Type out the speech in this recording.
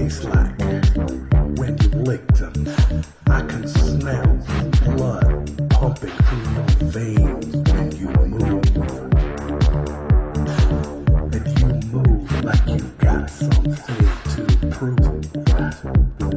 taste like when you lick them. I can smell blood pumping through your veins when you move. And you move like you've got something to prove.